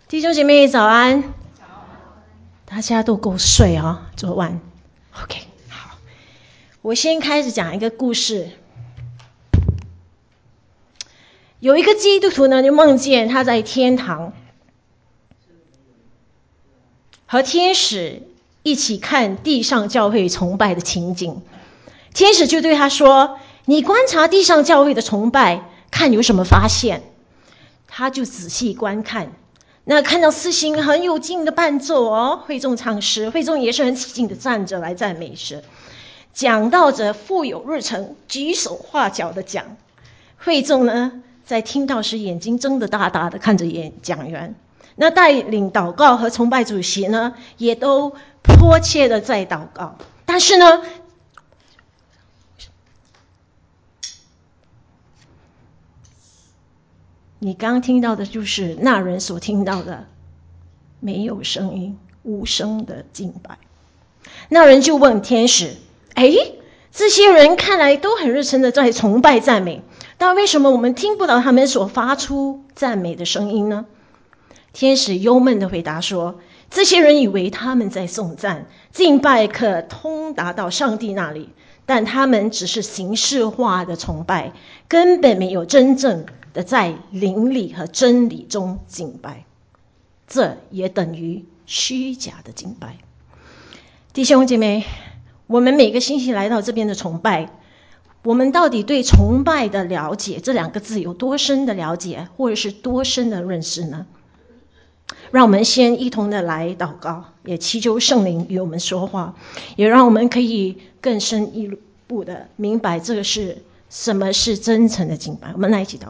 弟兄姐妹早安，大家都够睡啊，昨晚 OK 好，我先开始讲一个故事。有一个基督徒呢，就梦见他在天堂和天使一起看地上教会崇拜的情景。天使就对他说，你观察地上教会的崇拜，看有什么发现。他就仔细观看，那看到司琴很有劲的伴奏哦，会众唱诗，会众也是很起劲的站着来赞美神。讲道者富有日程，举手画脚的讲。会众呢，在听到时眼睛睁得大大的看着讲员。那带领祷告和崇拜主席呢，也都迫切的在祷告。但是呢，你刚听到的就是那人所听到的，没有声音，无声的敬拜。那人就问天使，这些人看来都很热忱的在崇拜赞美，但为什么我们听不到他们所发出赞美的声音呢？天使忧闷的回答说，这些人以为他们在颂赞，敬拜可通达到上帝那里，但他们只是形式化的崇拜，根本没有真正的在灵里和真理中敬拜，这也等于虚假的敬拜。弟兄姐妹，我们每个星期来到这边的崇拜，我们到底对崇拜的了解这两个字有多深的了解，或者是多深的认识呢？让我们先一同的来祷告，也祈求圣灵与我们说话，也让我们可以更深一步的明白这个是什么是真诚的敬拜。我们来一起祷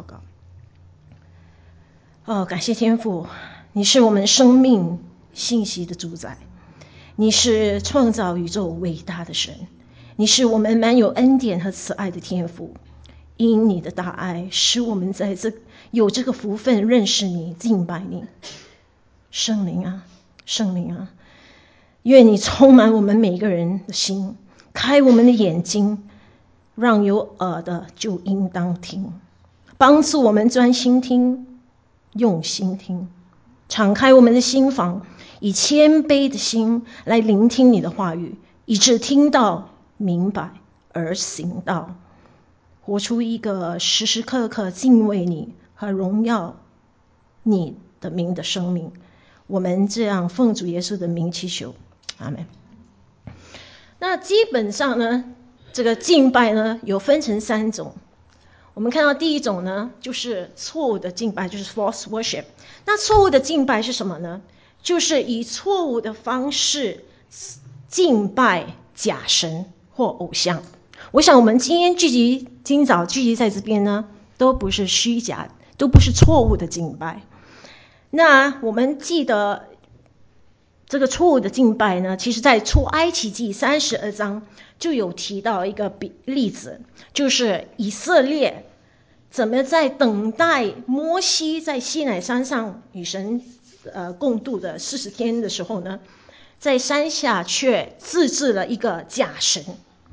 告。感谢天父，你是我们生命信息的主宰，你是创造宇宙伟大的神，你是我们满有恩典和慈爱的天父。因你的大爱，使我们在有这个福分认识你、敬拜你。圣灵啊，圣灵啊，愿你充满我们每一个人的心，开我们的眼睛，让有耳的就应当听，帮助我们专心听，用心听，敞开我们的心房，以谦卑的心来聆听你的话语，以致听到、明白而行道，活出一个时时刻刻敬畏你和荣耀你的名的生命。我们这样奉主耶稣的名祈求，阿们。那基本上呢，这个敬拜呢有分成3种。我们看到第一种呢，就是错误的敬拜，就是 false worship。那错误的敬拜是什么呢？就是以错误的方式敬拜假神或偶像。我想我们今早聚集在这边呢，都不是虚假，都不是错误的敬拜。那我们记得这个错误的敬拜呢，其实在出埃及记32章就有提到一个例子，就是以色列怎么在等待摩西在西乃山上与神共度的40天的时候呢，在山下却自制了一个假神，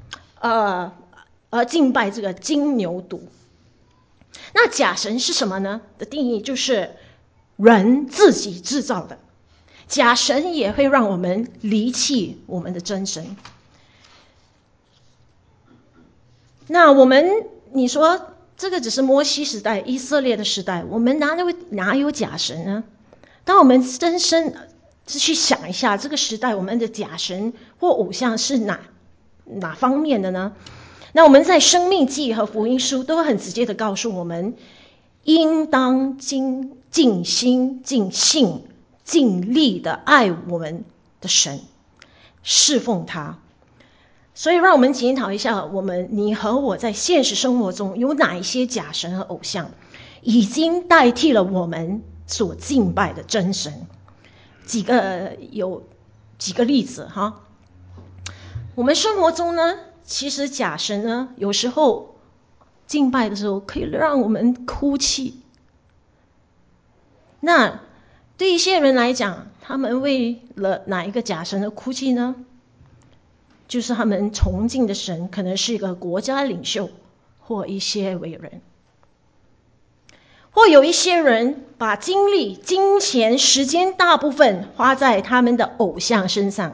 而敬拜这个金牛犊。那假神是什么呢？的定义就是人自己制造的，假神也会让我们离弃我们的真神。那你说这个只是摩西时代、以色列的时代，我们哪有假神呢？当我们深深去想一下，这个时代我们的假神或偶像是哪方面的呢？那我们在申命记和福音书都很直接的告诉我们，应当尽心、尽性、尽力的爱我们的神，侍奉他。所以让我们检讨一下，你和我在现实生活中有哪一些假神和偶像已经代替了我们所敬拜的真神。有几个例子哈。我们生活中呢，其实假神呢，有时候敬拜的时候可以让我们哭泣。那对一些人来讲，他们为了哪一个假神而哭泣呢？就是他们崇敬的神可能是一个国家领袖或一些伟人。 或有一些人把精力、金钱、时间大部分花在他们的偶像身上。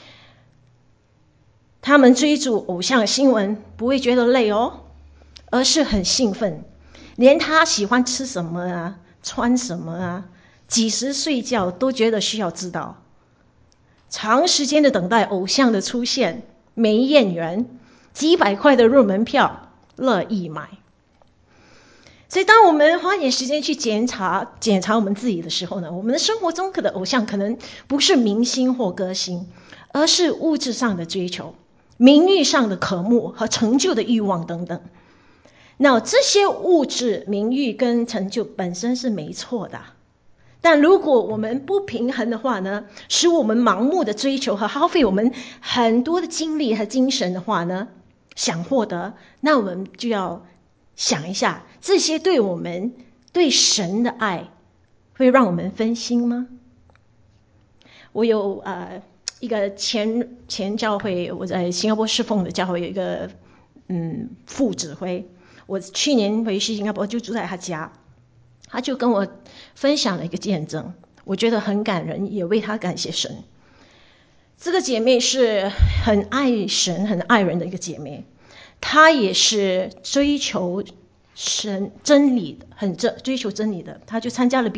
他们追逐偶像新闻不会觉得累哦，而是很兴奋，连他喜欢吃什么啊、穿什么啊、几时睡觉都觉得需要知道。长时间的等待偶像的出现，没眼缘，几百块的入门票，乐意买。所以当我们花点时间去检查我们自己的时候呢，我们的生活中的偶像可能不是明星或歌星，而是物质上的追求、名誉上的渴慕和成就的欲望等等。那这些物质、名誉跟成就本身是没错的，但如果我们不平衡的话呢，使我们盲目的追求和耗费我们很多的精力和精神的话呢，想获得，那我们就要想一下，这些对我们对神的爱会让我们分心吗？我有一个前教会，我在新加坡侍奉的教会有一个副指挥，我去年回去新加坡就住在他家，他就跟我分享了一个见证，我觉得很感人，也为他感谢神。这个姐妹是很爱神、很爱人的一个姐妹，她也是追求神真理的，追求真理的。她就参加了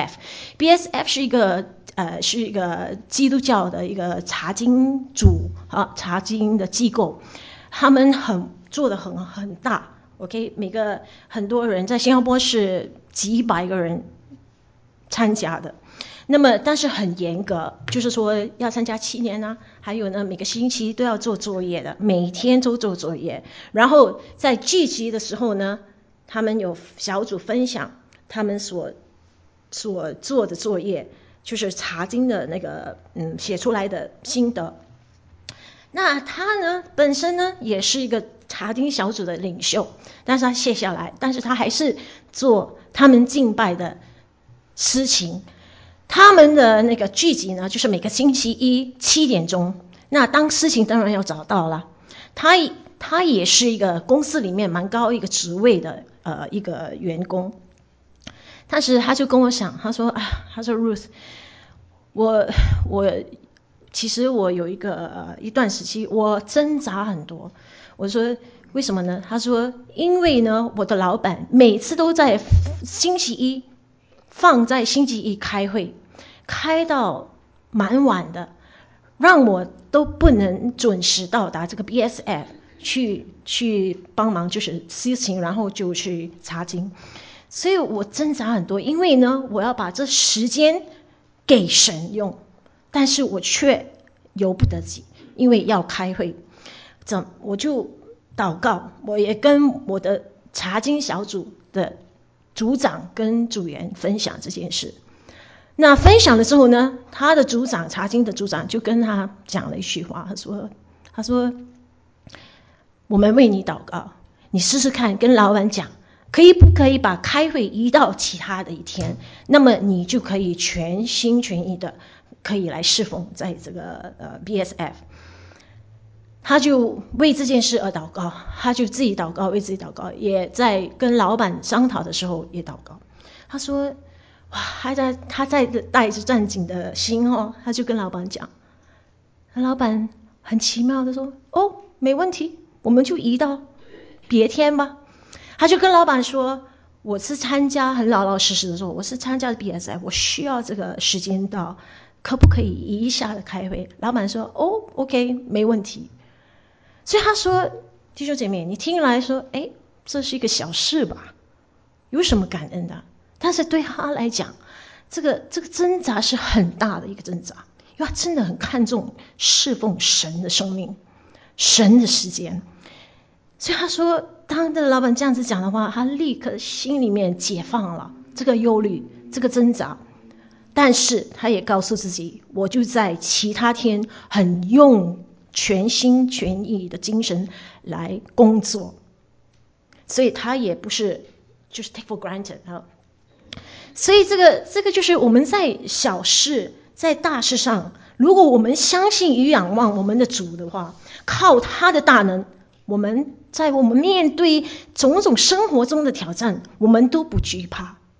BSF 是一个基督教的一个查经查经的机构，他们做得很大。OK， 很多人在新加坡是几百个人参加的，那么但是很严格，就是说要参加7年啊，还有呢每个星期都要做作业的，每天都做作业，然后在聚集的时候呢，他们有小组分享他们所做的作业，就是查经的那个写出来的心得。那他呢本身呢也是一个查经小组的领袖，但是他卸下来，但是他还是做他们敬拜的事情。他们的那个聚集呢，就是每个星期一7点钟。那当事情当然要找到了。他也是一个公司里面蛮高一个职位的一个员工。但是他就跟我讲，他说 Ruth， 其实我有一段时期我挣扎很多。我说为什么呢？他说因为呢我的老板每次都在星期一开会，开到蛮晚的，让我都不能准时到达这个 BSF 去帮忙就是事情，然后就去查经。所以我挣扎很多，因为呢我要把这时间给神用，但是我却由不得己，因为要开会。我就祷告，我也跟我的查经小组的组长跟组员分享这件事。那分享了之后呢，他的查经的组长就跟他讲了一句话，他说我们为你祷告，你试试看跟老板讲，不可以把开会移到其他的一天，那么你就可以全心全意的可以来侍奉在这个BSF。他就为这件事而祷告，他就自己祷告，为自己祷告，也在跟老板商讨的时候也祷告。他说哇，他在带着战兢的心他就跟老板讲，老板很奇妙的说没问题，我们就移到别天吧。他就跟老板说，我是参加很老老实实的说，我是参加 BSF， 我需要这个时间到，可不可以移一下的开会？老板说OK 没问题。所以他说，弟兄姐妹，你听来说这是一个小事吧，有什么感恩的？但是对他来讲，这个挣扎是很大的一个挣扎，因为他真的很看重侍奉神的生命，神的时间。所以他说，当这个老板这样子讲的话，他立刻心里面解放了这个忧虑，这个挣扎。但是他也告诉自己，我就在其他天很用全心全意的精神来工作。所以他也不是就是 take for granted 所以这个就是我们在小事在大事上，如果我们相信与仰望我们的主的话，靠他的大能，在我们面对种种生活中的挑战，我们都不惧怕，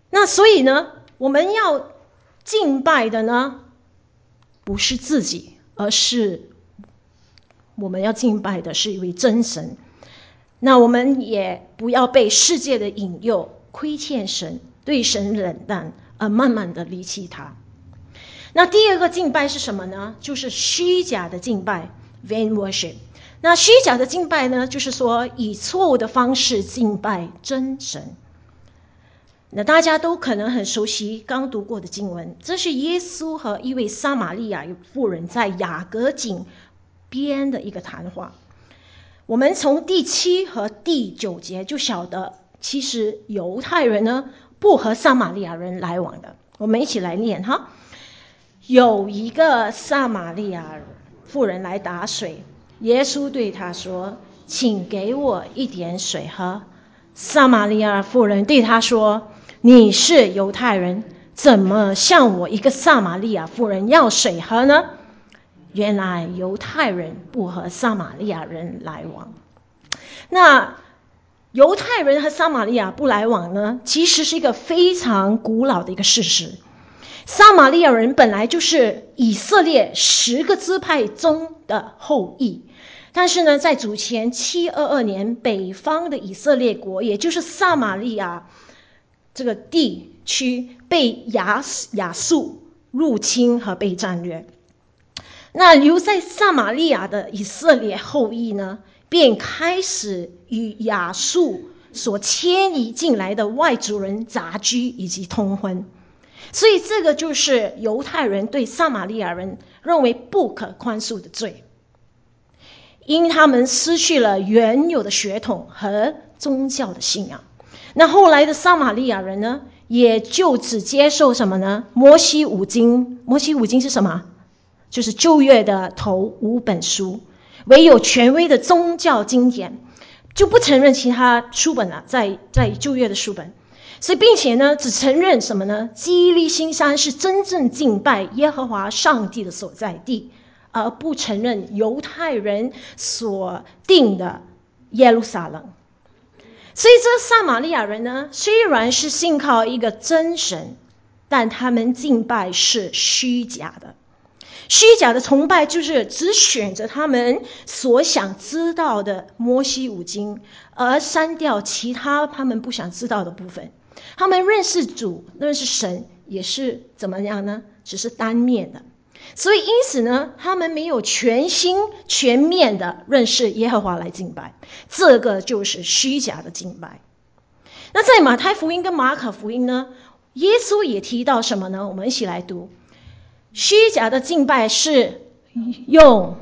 那所以呢，我们要敬拜的呢，不是自己，而是我们要敬拜的是一位真神。那我们也不要被世界的引诱亏欠神，对神冷淡，而慢慢的离弃他。那第二个敬拜是什么呢？就是虚假的敬拜 vain worship。 那虚假的敬拜呢，就是说以错误的方式敬拜真神。那大家都可能很熟悉刚读过的经文，这是耶稣和一位撒玛利亚妇人在雅各井边的一个谈话。我们从第7和第9节就晓得，其实犹太人呢不和撒玛利亚人来往的。我们一起来念哈。有一个撒玛利亚妇人来打水，耶稣对他说：请给我一点水喝。撒玛利亚妇人对他说：你是犹太人，怎么向我一个撒玛利亚妇人要水喝呢？原来犹太人不和撒玛利亚人来往。那犹太人和撒玛利亚不来往呢，其实是一个非常古老的一个事实。撒玛利亚人本来就是以色列10个支派中的后裔，但是呢，在主前722年，北方的以色列国，也就是撒玛利亚这个地区被亚述入侵和被占掠。那留在撒玛利亚的以色列后裔呢，便开始与亚述所迁移进来的外族人杂居以及通婚。所以这个就是犹太人对撒玛利亚人认为不可宽恕的罪，因他们失去了原有的血统和宗教的信仰。那后来的撒玛利亚人呢，也就只接受什么呢？摩西五经。摩西五经是什么？就是旧约的头5本书，唯有权威的宗教经典，就不承认其他书本了，在旧约的书本。所以并且呢，只承认什么呢？基利心山是真正敬拜耶和华上帝的所在地，而不承认犹太人所定的耶路撒冷。所以这撒玛利亚人呢，虽然是信靠一个真神，但他们敬拜是虚假的。虚假的崇拜就是只选择他们所想知道的摩西五经，而删掉其他他们不想知道的部分。他们认识主，认识神，也是怎么样呢？只是单面的。所以因此呢，他们没有全心全面的认识耶和华来敬拜，这个就是虚假的敬拜。那在马太福音跟马可福音呢，耶稣也提到什么呢？我们一起来读。虚假的敬拜是用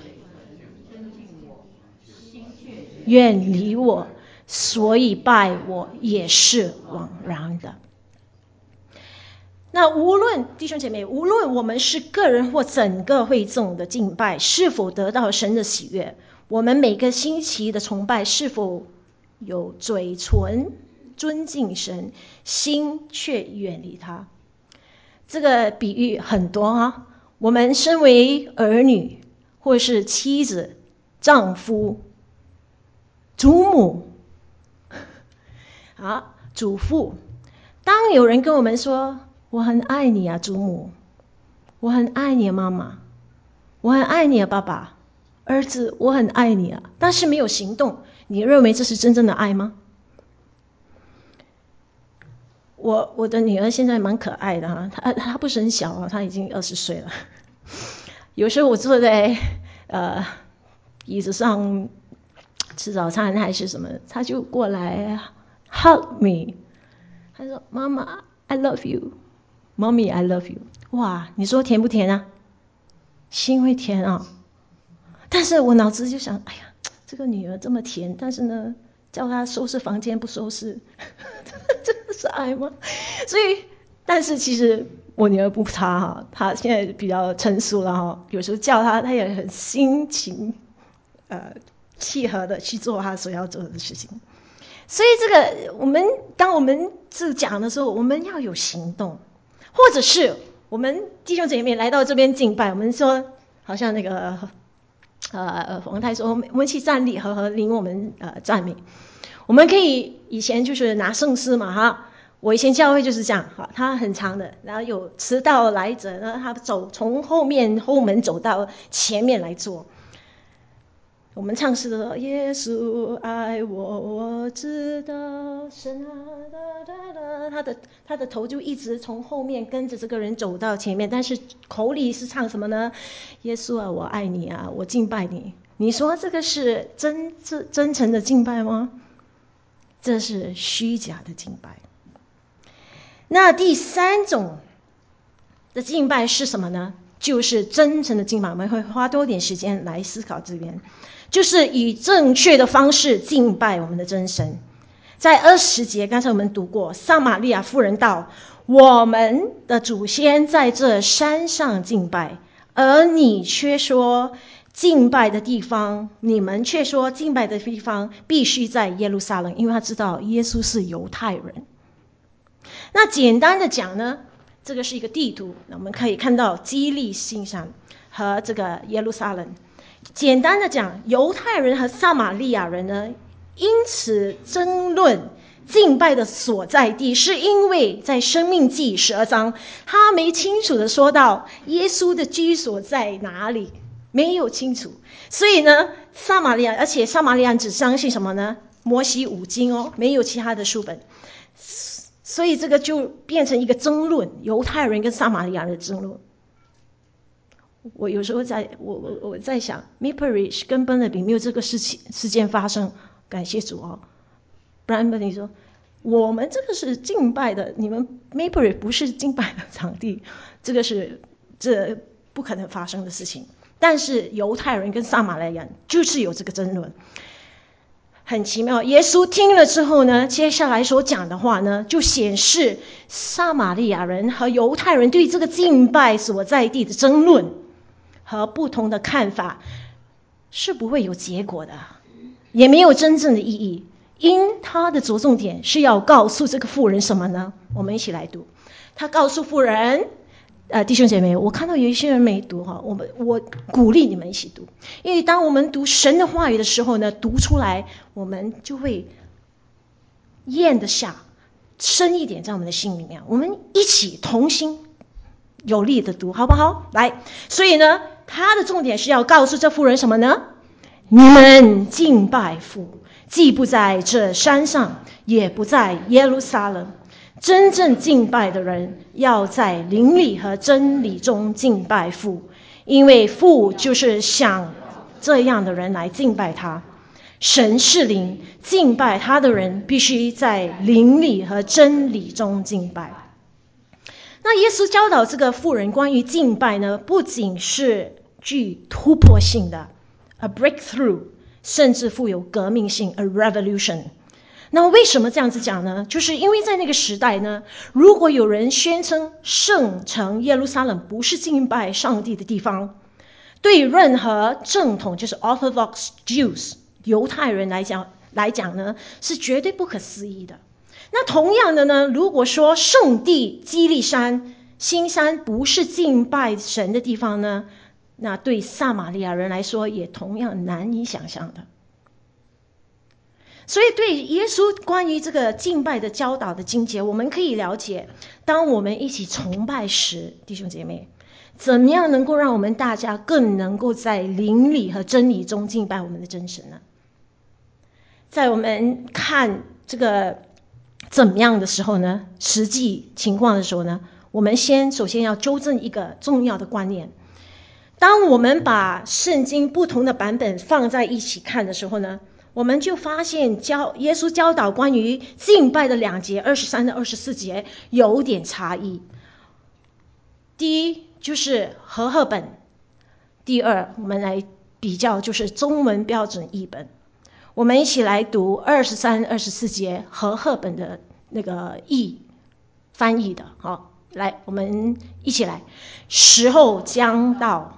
远离我，所以拜我也是枉然的。那无论弟兄姐妹，无论我们是个人或整个会众的敬拜是否得到神的喜悦，我们每个星期的崇拜是否有嘴唇尊敬神，心却远离他。这个比喻很多啊，我们身为儿女，或是妻子、丈夫、祖母、祖父，当有人跟我们说我很爱你啊祖母，我很爱你啊妈妈，我很爱你啊爸爸，儿子我很爱你啊，但是没有行动，你认为这是真正的爱吗？我的女儿现在蛮可爱的哈，她不是很小啊，她已经20岁了。有时候我坐在椅子上吃早餐还是什么，她就过来 hug me， 她说妈妈 I love you， Mommy I love you。 哇，你说甜不甜啊？心会甜啊。但是我脑子就想，哎呀，这个女儿这么甜，但是呢叫她收拾房间不收拾，真的是爱吗？所以，但是其实我女儿不差哈，她现在比较成熟了哈，有时候叫她，她也很心情契合的去做她所要做的事情。所以这个当我们这讲的时候，我们要有行动，或者是我们弟兄姐妹来到这边敬拜，我们说好像那个黄太说，我们一起站立和领我们赞美。我们可以以前就是拿圣诗嘛哈， 我以前教会就是这样，他很长的，然后有迟到来者呢，他从后门走到前面来坐。我们唱诗的时候，耶稣爱我，我知道，神啊，他的头就一直从后面跟着这个人走到前面，但是口里是唱什么呢？耶稣啊，我爱你啊，我敬拜你。你说这个是真诚的敬拜吗？这是虚假的敬拜。那第三种的敬拜是什么呢？就是真诚的敬拜。我们会花多点时间来思考这边，就是以正确的方式敬拜我们的真神。在20节，刚才我们读过，撒玛利亚妇人道：我们的祖先在这山上敬拜，而你却说敬拜的地方，你们却说敬拜的地方必须在耶路撒冷，因为他知道耶稣是犹太人。那简单的讲呢，这个是一个地图，我们可以看到基利心山和这个耶路撒冷。简单的讲，犹太人和撒玛利亚人呢，因此争论敬拜的所在地，是因为在申命记12章，他没清楚的说到耶稣的居所在哪里，没有清楚。所以呢，而且撒玛利亚人只相信什么呢？摩西五经哦，没有其他的书本。所以这个就变成一个争论，犹太人跟撒玛利亚人的争论。我有时候我在想 ，Miperish 跟 Burnaby 没有这个事件发生，感谢主哦。不然 Burnaby 说，我们这个是敬拜的，你们 Miperish 不是敬拜的场地，这不可能发生的事情。但是犹太人跟撒玛利亚人就是有这个争论。很奇妙，耶稣听了之后呢，接下来所讲的话呢，就显示撒玛利亚人和犹太人对这个敬拜所在地的争论和不同的看法是不会有结果的，也没有真正的意义。因他的着重点是要告诉这个妇人什么呢？我们一起来读。他告诉妇人，弟兄姐妹，我看到有一些人没读哈，我鼓励你们一起读，因为当我们读神的话语的时候呢，读出来我们就会咽得下，深一点在我们的心里面。我们一起同心有力的读，好不好？来，所以呢，他的重点是要告诉这妇人什么呢？你们敬拜父，既不在这山上，也不在耶路撒冷。真正敬拜的人要在灵里和真理中敬拜父，因为父就是想这样的人来敬拜他。神是灵，敬拜他的人必须在灵里和真理中敬拜。那耶稣教导这个妇人关于敬拜呢，不仅是具突破性的 a breakthrough， 甚至富有革命性 a revolution。那为什么这样子讲呢？就是因为在那个时代呢，如果有人宣称圣城耶路撒冷不是敬拜上帝的地方，对任何正统就是 Orthodox Jews 犹太人来讲呢，是绝对不可思议的。那同样的呢，如果说圣地基利山新山不是敬拜神的地方呢，那对撒玛利亚人来说也同样难以想象的。所以对耶稣关于这个敬拜的教导的经节，我们可以了解，当我们一起崇拜时，弟兄姐妹，怎么样能够让我们大家更能够在灵里和真理中敬拜我们的真神呢？在我们看这个怎么样的时候呢，实际情况的时候呢，我们首先要纠正一个重要的观念。当我们把圣经不同的版本放在一起看的时候呢，我们就发现耶稣教导关于敬拜的2节23到24节有点差异。第一就是和合本，第二我们来比较就是中文标准译本。我们一起来读23、24节和合本的那个翻译的。好，来，我们一起来。时候将到，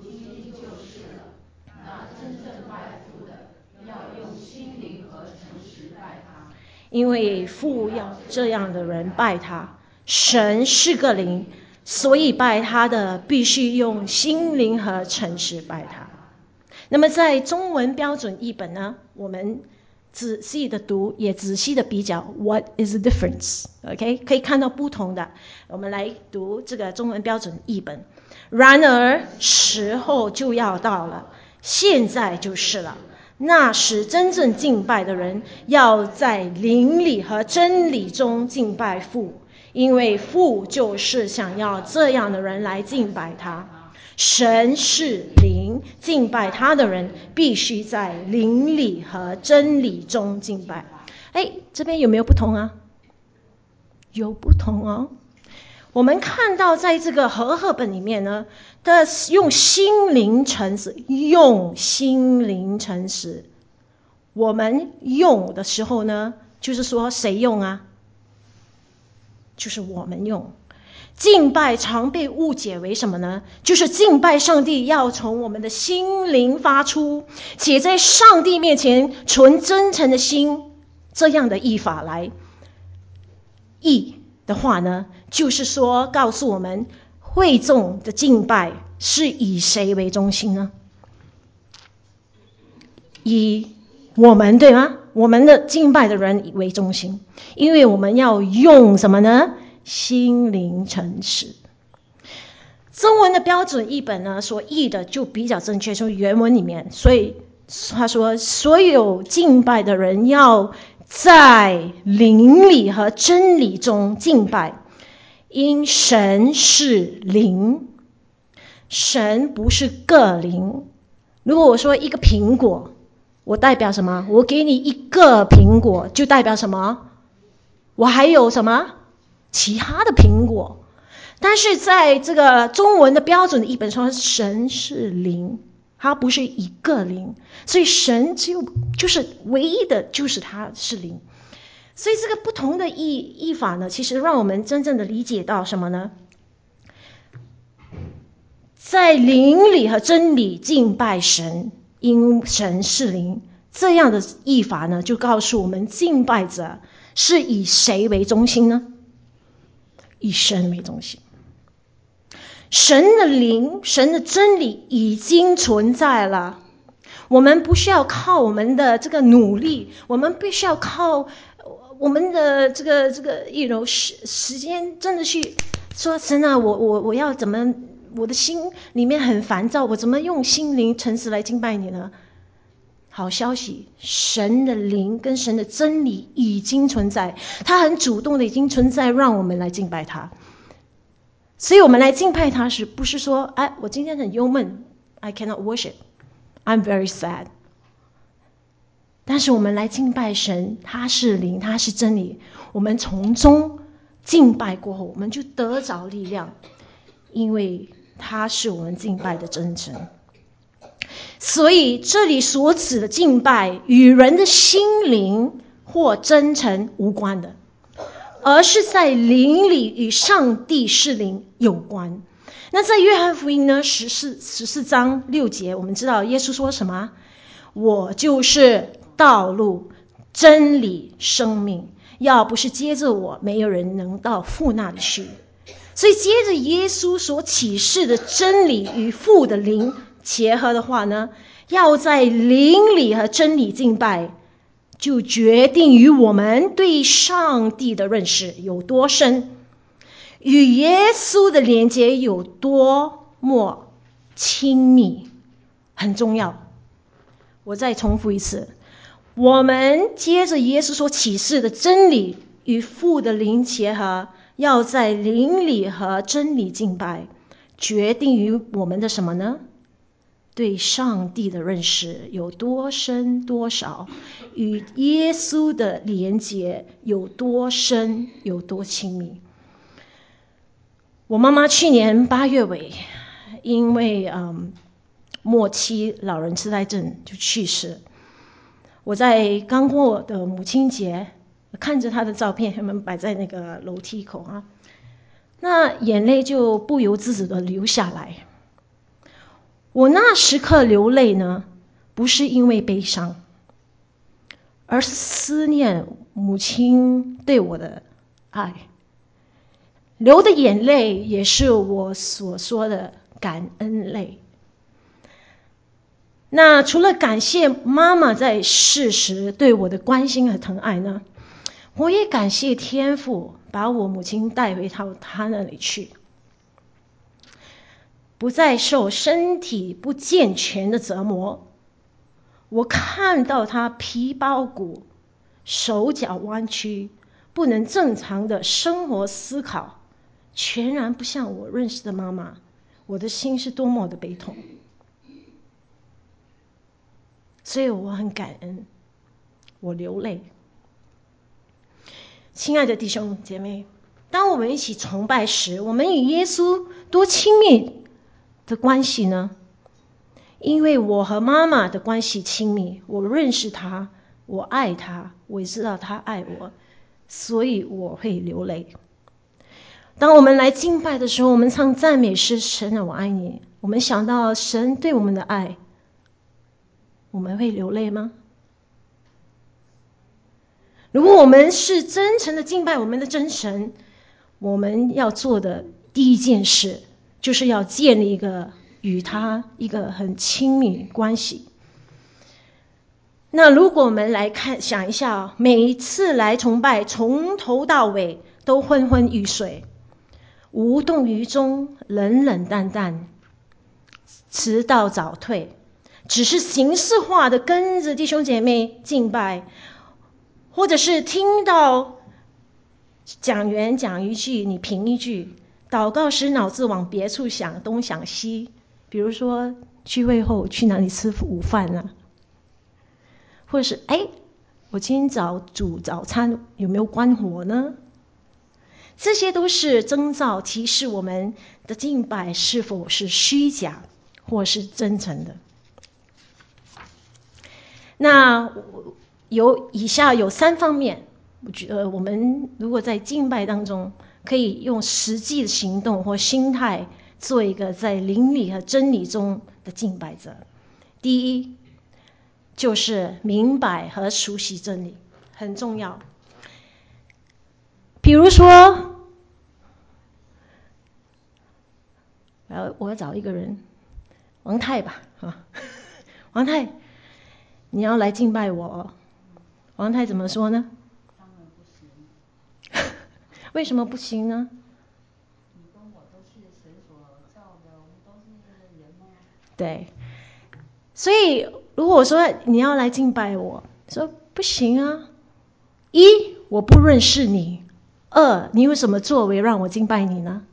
因为父要这样的人拜他。神是个灵，所以拜他的必须用心灵和诚实拜他。那么在中文标准译本呢，我们仔细的读，也仔细的比较 What is the difference? OK， 可以看到不同的。我们来读这个中文标准译本。然而时候就要到了，现在就是了。那时真正敬拜的人，要在灵里和真理中敬拜父，因为父就是想要这样的人来敬拜他。神是灵，敬拜他的人必须在灵里和真理中敬拜。这边有没有不同啊？有不同哦。我们看到在这个和合本里面呢，的用心灵诚实，用心灵诚实。我们用的时候呢，就是说谁用啊？就是我们用。敬拜常被误解为什么呢？就是敬拜上帝要从我们的心灵发出，且在上帝面前存真诚的心，这样的译法来译的话呢，就是说告诉我们会众的敬拜是以谁为中心呢？以我们，对吗？我们的敬拜的人为中心，因为我们要用什么呢？心灵诚实。中文的标准译本呢，所译的就比较正确，从原文里面，所以他说所有敬拜的人要在灵里和真理中敬拜，因神是灵，神不是个灵。如果我说一个苹果，我代表什么？我给你一个苹果，就代表什么？我还有什么其他的苹果？但是在这个中文的标准的译本说，神是灵，他不是一个灵，所以神就是唯一的，就是他是灵。所以这个不同的译法呢，其实让我们真正的理解到什么呢？在灵里和真理敬拜神，因神是灵，这样的译法呢，就告诉我们敬拜者是以谁为中心呢？以神为中心。神的灵，神的真理已经存在了，我们不需要靠我们的这个努力，我们必须要靠我们的这个时间，真的去说神啊，我要怎么，我的心里面很烦躁，我怎么用心灵诚实来敬拜你呢？好消息，神的灵跟神的真理已经存在，他很主动的已经存在，让我们来敬拜他。所以我们来敬拜他时，不是说我今天很忧闷 I cannot worship, I'm very sad。 但是我们来敬拜神，他是灵，他是真理，我们从中敬拜过后，我们就得着力量，因为他是我们敬拜的真诚。所以这里所指的敬拜与人的心灵或真诚无关的，而是在灵里与上帝是灵有关。那在约翰福音呢14章6节，我们知道耶稣说什么？我就是道路真理生命，要不是接着我，没有人能到父那里去。所以接着耶稣所启示的真理与父的灵结合的话呢，要在灵里和真理敬拜，就决定于我们对上帝的认识有多深，与耶稣的连接有多么亲密，很重要。我再重复一次，我们接着耶稣所启示的真理与父的灵结合，要在灵里和真理敬拜，决定于我们的什么呢？对上帝的认识有多深多少，与耶稣的连结有多深有多亲密。我妈妈去年8月尾因为末期老人痴呆症就去世。我在刚过的母亲节看着她的照片，他们摆在那个楼梯口啊，那眼泪就不由自主的流下来。我那时刻流泪呢，不是因为悲伤，而是思念母亲对我的爱。流的眼泪也是我所说的感恩泪。 那除了感谢妈妈在世时对我的关心和疼爱呢，我也感谢天父把我母亲带回到他那里去，不再受身体不健全的折磨。我看到她皮包骨，手脚弯曲，不能正常的生活思考，全然不像我认识的妈妈，我的心是多么的悲痛。所以我很感恩，我流泪。亲爱的弟兄姐妹，当我们一起崇拜时，我们与耶稣多亲密的关系呢？因为我和妈妈的关系亲密，我认识她，我爱她，我也知道她爱我，所以我会流泪。当我们来敬拜的时候，我们唱赞美诗，神啊，我爱你。我们想到神对我们的爱，我们会流泪吗？如果我们是真诚的敬拜我们的真神，我们要做的第一件事，就是要建立与他一个很亲密关系。那如果我们来想一下，每一次来崇拜，从头到尾都昏昏欲睡，无动于衷，冷冷淡淡，迟到早退，只是形式化的跟着弟兄姐妹敬拜，或者是听到讲员讲一句你评一句，祷告时脑子往别处想，东想西，比如说聚会后去哪里吃午饭啊，或者是我今天煮早餐有没有关火呢？这些都是征兆，提示我们的敬拜是否是虚假或是真诚的。那以下有3方面，我觉得我们如果在敬拜当中，可以用实际的行动或心态，做一个在灵里和真理中的敬拜者。第一，就是明白和熟悉真理，很重要。比如说，我要找一个人，王太吧，王太，你要来敬拜我，王太怎么说呢？ 当然不行。 为什么不行呢？ 你跟我都是神所造的，我们都是人吗？ 对，所以如果说你要来敬拜我，说不行啊。一，我不认识你；二，你有什么作为让我敬拜你呢？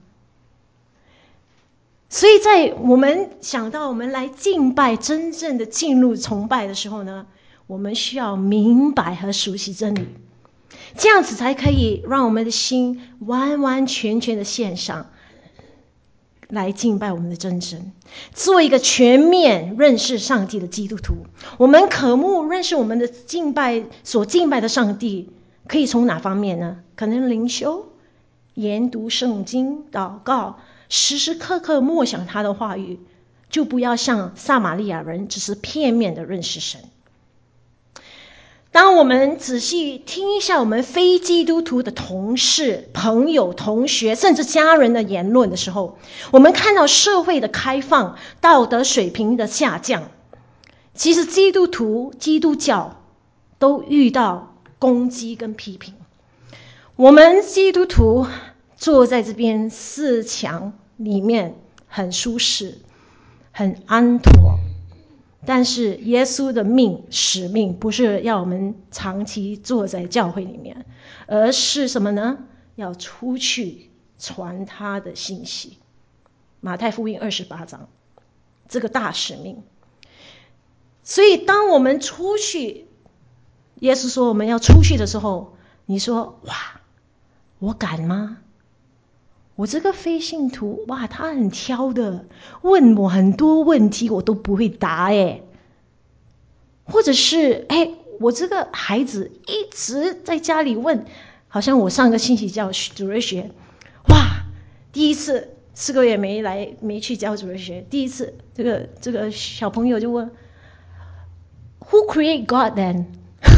所以在我们想到我们来敬拜，真正的进入崇拜的时候呢，我们需要明白和熟悉真理，这样子才可以让我们的心完完全全的献上，来敬拜我们的真神，做一个全面认识上帝的基督徒。我们渴慕认识我们的所敬拜的上帝，可以从哪方面呢？可能灵修、研读圣经、祷告，时时刻刻默想他的话语，就不要像撒玛利亚人只是片面的认识神。当我们仔细听一下我们非基督徒的同事、朋友、同学甚至家人的言论的时候，我们看到社会的开放，道德水平的下降，其实基督徒、基督教都遇到攻击跟批评。我们基督徒坐在这边4墙里面很舒适，很安妥，但是耶稣的使命不是要我们长期坐在教会里面，而是什么呢？要出去传他的信息。马太福音28章，这个大使命。所以当我们出去，耶稣说我们要出去的时候，你说哇，我敢吗？我这个非信徒，哇，他很挑的，问我很多问题我都不会答或者是我这个孩子一直在家里问，好像我上个星期教主日学，哇，第一次4个月没去教主日学，第一次这个小朋友就问 Who create God then？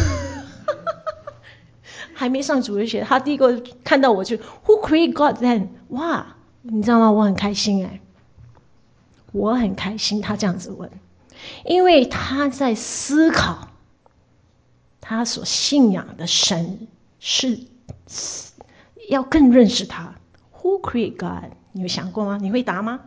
还没上主日学，他第一个看到我就 Who create God then？ 哇，你知道吗？我很开心我很开心他这样子问， 因为他在思考他所信仰的神是要更认识他。 Who created God？ 你有想过吗？你会答吗？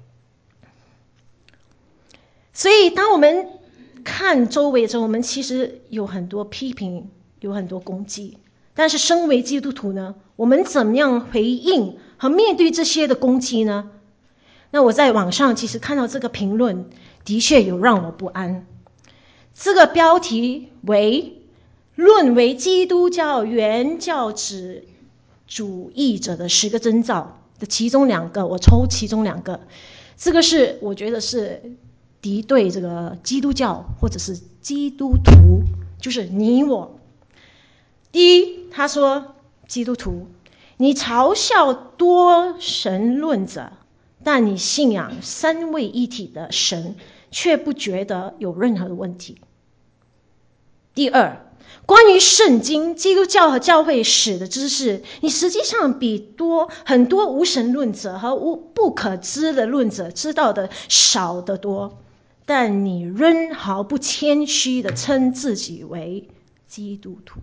所以当我们看周围的时候，我们其实有很多批评，有很多攻击，但是身为基督徒呢，我们怎么样回应和面对这些的攻击呢？那我在网上其实看到这个评论，的确有让我不安。这个标题为论为基督教原教旨主义者的10个征兆的其中2个，我抽其中2个。这个是我觉得是敌对这个基督教或者是基督徒，就是你我。第一，他说基督徒，你嘲笑多神论者，但你信仰3位一体的神，却不觉得有任何的问题。第二，关于圣经、基督教和教会史的知识，你实际上比很多无神论者和不可知的论者知道的少得多，但你仍毫不谦虚地称自己为基督徒。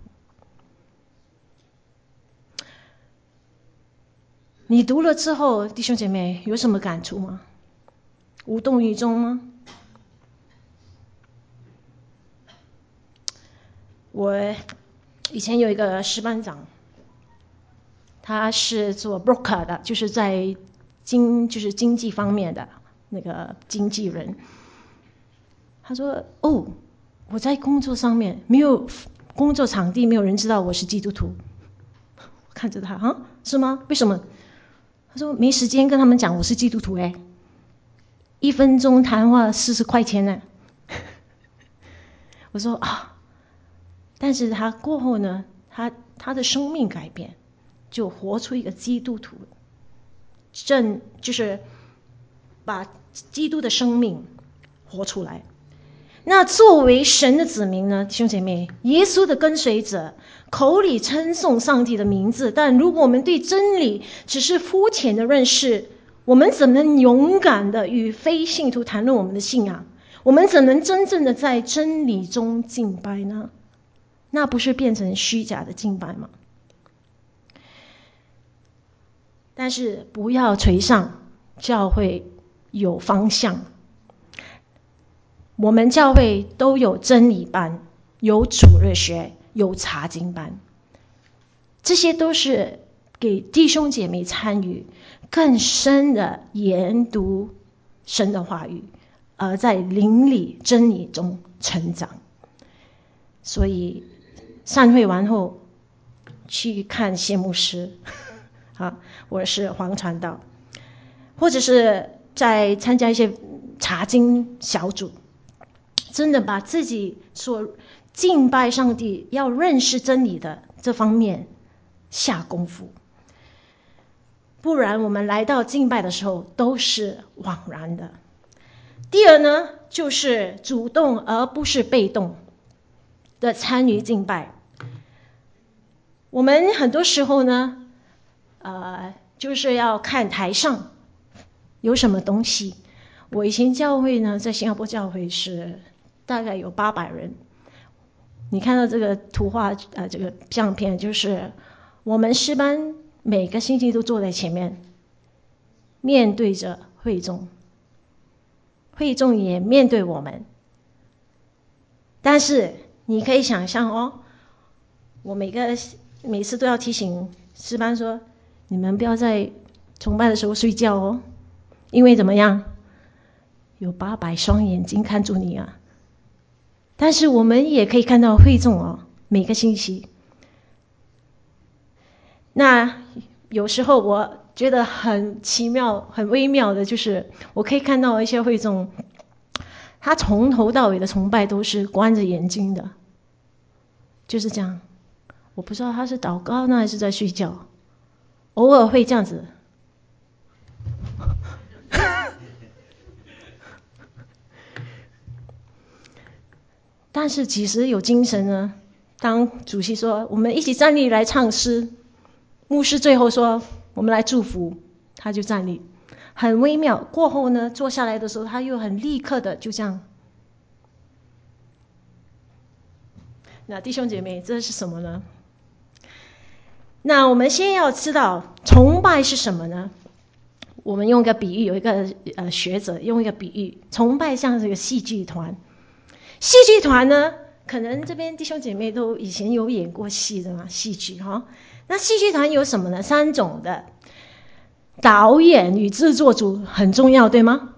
你读了之后，弟兄姐妹有什么感触吗？无动于衷吗？我以前有一个师班长，他是做 broker 的，就是在经济方面的那个经纪人。他说：“哦，我在工作上面没有工作场地，没有人知道我是基督徒。”我看着他，啊，是吗？为什么？他说没时间跟他们讲我是基督徒，1分钟谈话40块钱呢。我说啊。但是他过后呢，他的生命改变，就活出一个基督徒，就是把基督的生命活出来。那作为神的子民呢，弟兄姐妹，耶稣的跟随者，口里称颂上帝的名字，但如果我们对真理只是肤浅的认识，我们怎么能勇敢的与非信徒谈论我们的信仰？我们怎能真正的在真理中敬拜呢？那不是变成虚假的敬拜吗？但是不要垂丧，教会有方向。我们教会都有真理班，有主日学，有查经班，这些都是给弟兄姐妹参与更深的研读神的话语，而在灵里真理中成长。所以散会完后去看谢牧师好，我是黄传道，或者是在参加一些查经小组，真的把自己所敬拜上帝要认识真理的这方面下功夫，不然我们来到敬拜的时候都是枉然的。第二呢，就是主动而不是被动的参与敬拜。我们很多时候呢，就是要看台上有什么东西。我以前教会呢，在新加坡教会是大概有800人。你看到这个图画，这个相片，就是我们诗班每个星期都坐在前面，面对着会众，会众也面对我们。但是你可以想象我每次都要提醒诗班说，你们不要在崇拜的时候睡觉因为怎么样，有800双眼睛看住你啊。但是我们也可以看到会众每个星期。那有时候我觉得很奇妙很微妙的，就是我可以看到一些会众，他从头到尾的崇拜都是关着眼睛的，就是这样。我不知道他是祷告呢还是在睡觉，偶尔会这样子但是其实有精神呢。当主席说我们一起站立来唱诗，牧师最后说我们来祝福，他就站立，很微妙。过后呢，坐下来的时候他又很立刻的就这样那弟兄姐妹，这是什么呢？那我们先要知道崇拜是什么呢？我们用一个比喻，有一个学者用一个比喻，崇拜像这个戏剧团。戏剧团呢，可能这边弟兄姐妹都以前有演过戏的嘛，戏剧哈。那戏剧团有什么呢？3种的，导演与制作组很重要，对吗？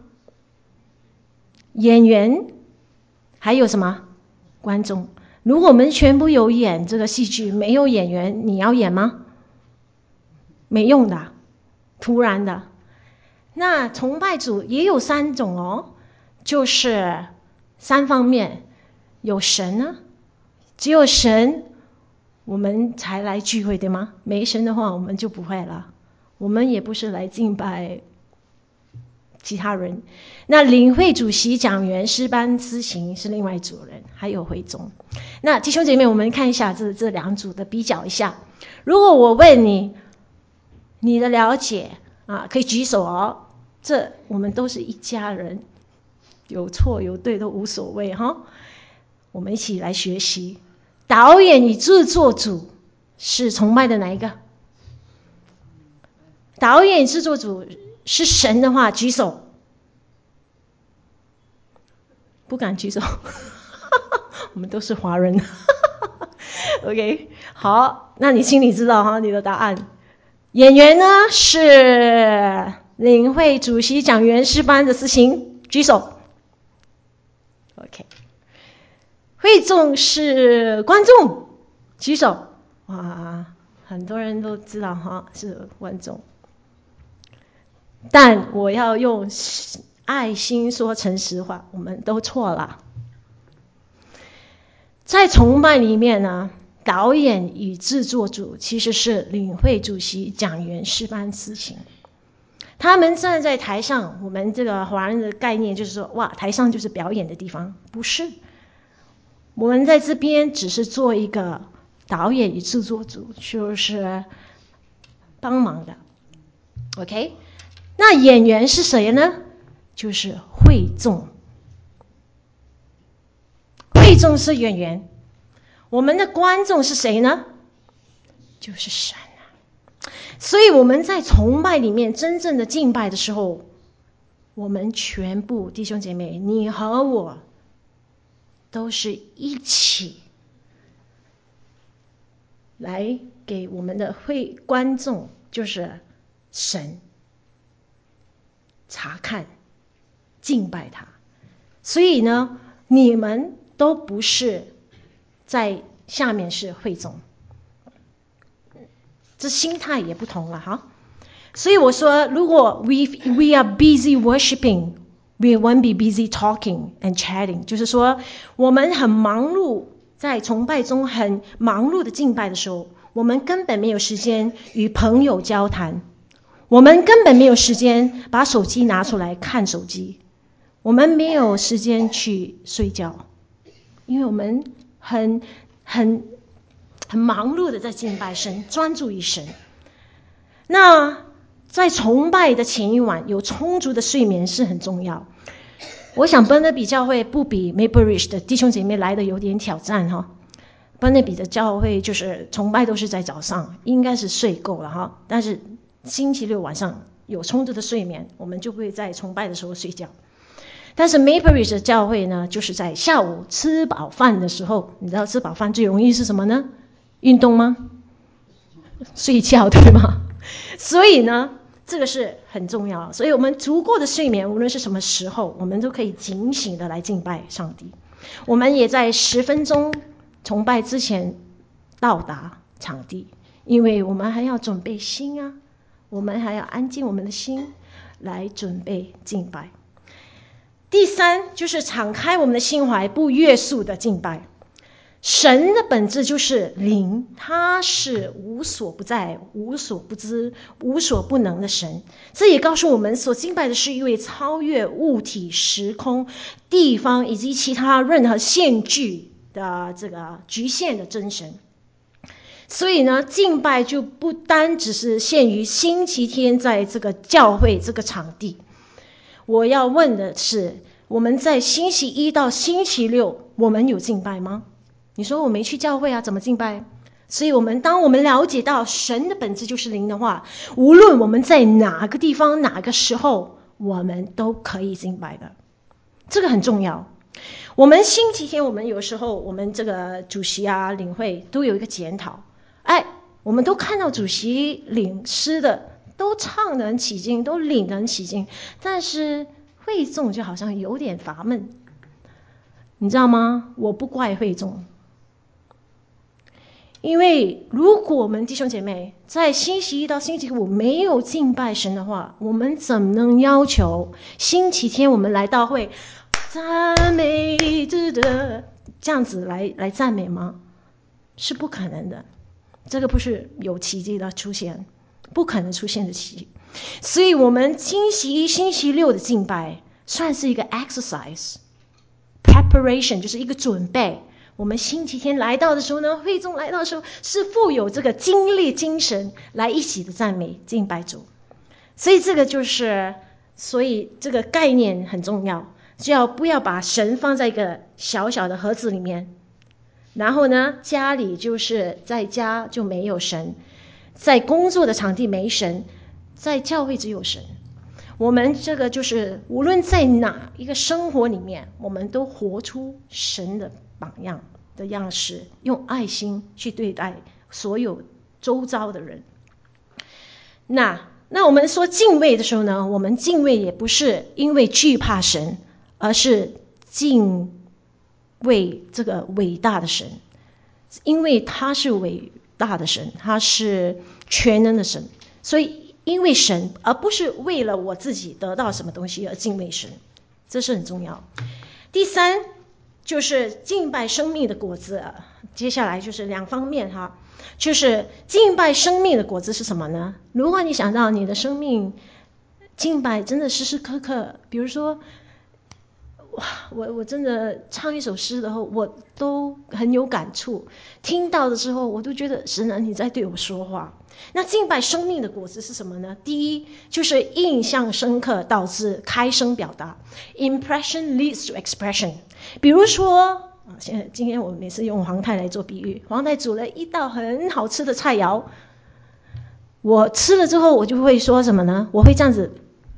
演员，还有什么？观众。如果我们全部有演这个戏剧，没有演员，你要演吗？没用的，突然的。那崇拜组也有3种哦，就是3方面，有神呢，只有神我们才来聚会，对吗？没神的话我们就不会了，我们也不是来敬拜其他人。那领会主席、讲员、诗班、司琴是另外一组人，还有会众。那弟兄姐妹，我们看一下这2组的比较一下。如果我问你，你的了解啊，可以举手哦。这我们都是一家人，有错有对都无所谓哈。我们一起来学习。导演与制作组是崇拜的哪一个？导演与制作组是神的话，举手。不敢举手。我们都是华人。OK， 好，那你心里知道哈你的答案。演员呢是领会主席、讲员、诗班的司琴，举手。OK， 会众是观众，举手。哇，很多人都知道哈是观众，但我要用爱心说诚实话，我们都错了。在崇拜里面呢，导演与制作组其实是领会主席、讲员、诗班、司琴。他们站在台上，我们这个华人的概念就是说，哇，台上就是表演的地方，不是。我们在这边只是做一个导演与制作组，就是帮忙的。OK， 那演员是谁呢？就是会众。会众是演员，我们的观众是谁呢？就是神。所以我们在崇拜里面真正的敬拜的时候，我们全部弟兄姐妹，你和我都是一起来给我们的观众，就是神查看敬拜他。所以呢，你们都不是在下面是会众，这心态也不同了哈。所以我说，如果 we are busy worshiping, we won't be busy talking and chatting， 就是说我们很忙碌，在崇拜中很忙碌的敬拜的时候，我们根本没有时间与朋友交谈，我们根本没有时间把手机拿出来看手机，我们没有时间去睡觉，因为我们很忙碌的在敬拜神，专注于神。那在崇拜的前一晚有充足的睡眠是很重要。我想奔那比教会不比 Maple Ridge 的弟兄姐妹来的有点挑战哈。奔那比的教会就是崇拜都是在早上，应该是睡够了哈。但是星期六晚上有充足的睡眠，我们就会在崇拜的时候睡觉。但是 Maple Ridge 的教会呢，就是在下午吃饱饭的时候，你知道吃饱饭最容易是什么呢？运动吗？睡觉，对吗？所以呢，这个是很重要。所以我们足够的睡眠，无论是什么时候，我们都可以警醒的来敬拜上帝。我们也在10分钟崇拜之前到达场地，因为我们还要准备心啊，我们还要安静我们的心来准备敬拜。第3就是敞开我们的心怀，不约束的敬拜。神的本质就是灵，他是无所不在、无所不知、无所不能的神。这也告诉我们，所敬拜的是一位超越物体、时空、地方以及其他任何限制的这个局限的真神。所以呢，敬拜就不单只是限于星期天在这个教会这个场地。我要问的是，我们在星期一到星期六，我们有敬拜吗？ 你说我没去教会啊，怎么敬拜？所以当我们了解到神的本质就是灵的话，无论我们在哪个地方哪个时候，我们都可以敬拜的，这个很重要。我们星期天，我们有时候我们这个主席啊领会都有一个检讨，我们都看到主席领诗的都唱得很起劲，都领得很起劲，但是会众就好像有点乏闷，你知道吗？我不怪会众，因为如果我们弟兄姐妹在星期一到星期五没有敬拜神的话，我们怎能要求星期天我们来到会赞美的这样子来赞美吗？是不可能的，这个不是有奇迹的出现，不可能出现的奇迹。所以我们星期一星期六的敬拜算是一个 exercise preparation， 就是一个准备。我们星期天来到的时候呢，会众来到的时候是富有这个精力精神来一起的赞美敬拜主。所以这个概念很重要，不要把神放在一个小小的盒子里面，然后呢家里就是在家就没有神，在工作的场地没神，在教会只有神。我们这个就是无论在哪一个生活里面，我们都活出神的榜样的样式，用爱心去对待所有周遭的人。那我们说敬畏的时候呢，我们敬畏也不是因为惧怕神，而是敬畏这个伟大的神，因为他是伟大的神，他是全能的神，所以因为神，而不是为了我自己得到什么东西而敬畏神，这是很重要。第三就是敬拜生命的果子，接下来就是两方面哈，就是敬拜生命的果子是什么呢？如果你想到你的生命敬拜真的时时刻刻，比如说我真的唱一首诗的时候，我都很有感触，听到的时候我都觉得神啊，你在对我说话。那敬拜生命的果子是什么呢？第一就是印象深刻导致开声表达， impression leads to expression。 比如说今天我每次用黄太来做比喻，黄太煮了一道很好吃的菜肴，我吃了之后我就会说什么呢？我会这样子，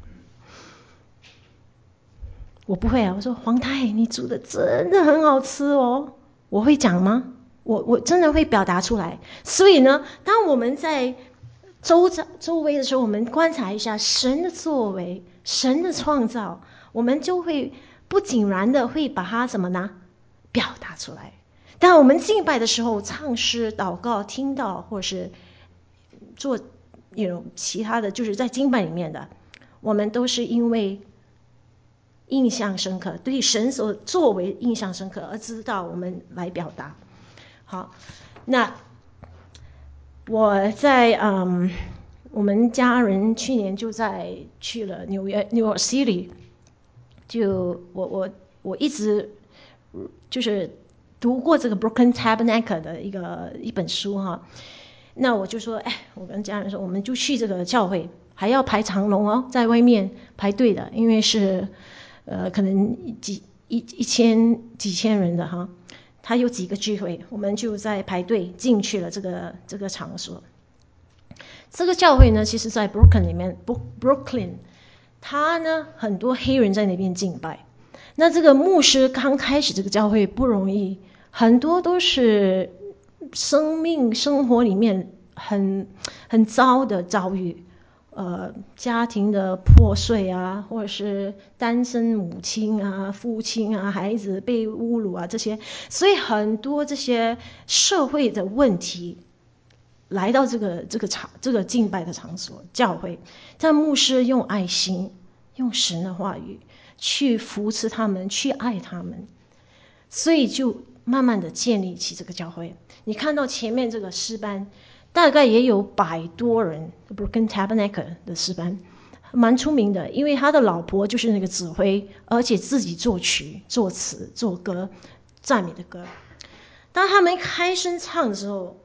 我不会啊，我说黄太你煮的真的很好吃哦，我会讲吗？我真的会表达出来。所以呢，当我们在周围的时候，我们观察一下神的作为，神的创造，我们就会不仅然的会把它怎么呢表达出来。当我们敬拜的时候，唱诗祷告听到，或者是做其他的，就是在敬拜里面的，我们都是因为印象深刻，对神所作为印象深刻而知道我们来表达。好，那我在我们家人去年就去了New York City， 就我一直就是读过这个 Broken Tabernacle 的一本书哈。那我就说我跟家人说，我们就去这个教会，还要排长龙哦，在外面排队的，因为是可能几千人的哈。他有几个聚会，我们就在排队进去了这个场所。这个教会呢，其实在 Brooklyn， 他呢很多黑人在那边敬拜。那这个牧师刚开始这个教会不容易，很多都是生活里面很糟的遭遇，家庭的破碎啊，或者是单身母亲啊、父亲啊、孩子被侮辱啊这些，所以很多这些社会的问题来到这个敬拜的场所教会，但牧师用爱心、用神的话语去扶持他们，去爱他们，所以就慢慢的建立起这个教会。你看到前面这个诗班大概也有100多人， Broken Tabernacle 的诗班蛮出名的，因为他的老婆就是那个指挥，而且自己作曲作词作歌，赞美的歌。当他们开声唱的时候，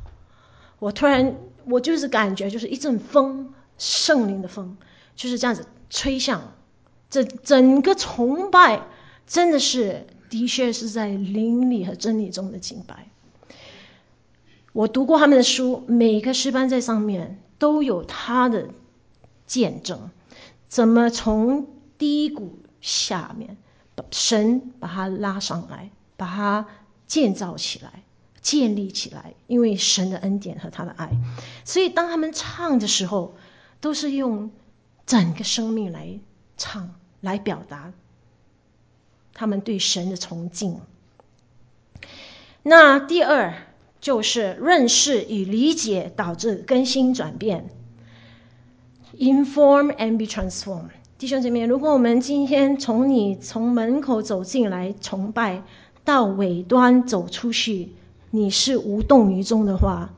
我就是感觉就是一阵风，圣灵的风就是这样子吹向，这整个崇拜真的是的确是在灵里和真理中的敬拜。我读过他们的书，每个诗班在上面都有他的见证，怎么从低谷下面神把他拉上来，把他建造起来，建立起来，因为神的恩典和他的爱。所以当他们唱的时候，都是用整个生命来唱，来表达他们对神的崇敬。那第二就是认识与理解导致更新转变， inform and be transformed。 弟兄姐妹，如果我们今天从门口走进来崇拜，到尾端走出去你是无动于衷的话，